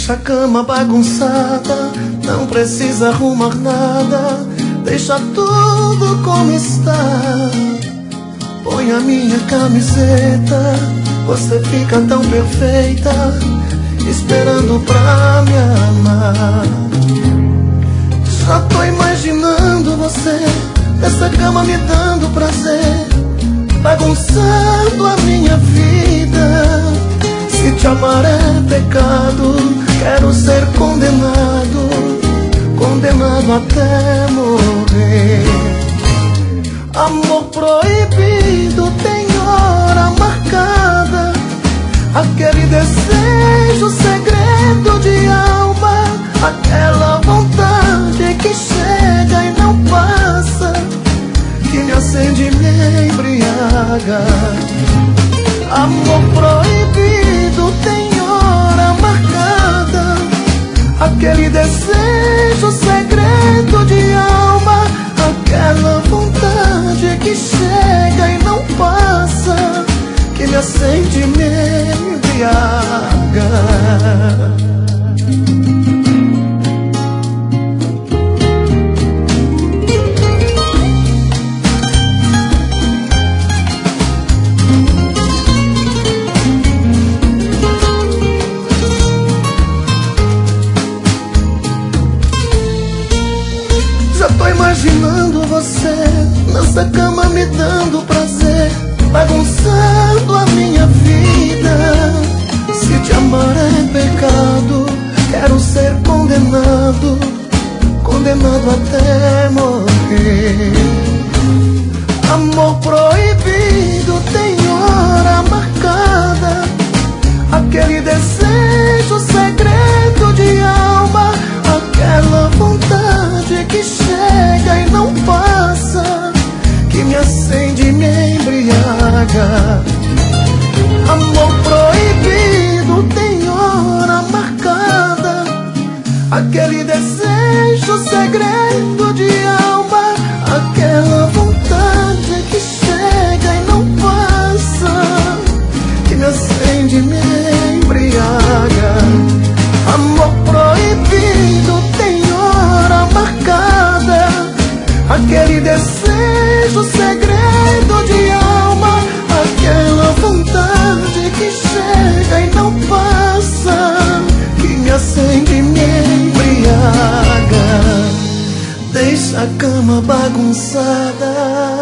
Deixa a cama bagunçada, não precisa arrumar nada, deixa tudo como está. Põe a minha camiseta, você fica tão perfeita, esperando pra me amar. Já tô imaginando você nessa cama me dando prazer, bagunçando a minha vida. Se te amar é pecado, quero ser condenado, condenado até morrer. Amor proibido tem hora marcada, aquele desejo segredo de alma, aquela vontade que chega e não passa, que me acende e me embriaga. Amor proibido tem hora marcada, aquele desejo segredo de alma, aquela vontade que chega e não passa, que me acende e me embriaga. Tô imaginando você nessa cama me dando prazer, bagunçando a minha vida. Se te amar é pecado, quero ser condenado, condenado até morrer. Amor proibido tem hora marcada, aquele desejo segredo de alma, aquela vontade que chega e não passa, que me acende e me embriaga. Amor proibido tem hora marcada, aquele desejo segredo de alma, aquela vontade que chega e não passa, que me acende e me embriaga. Amor proibido tem hora marcada, aquele desejo segredo de alma, aquela vontade que chega e não passa, que me acende e me embriaga. Deixa a cama bagunçada,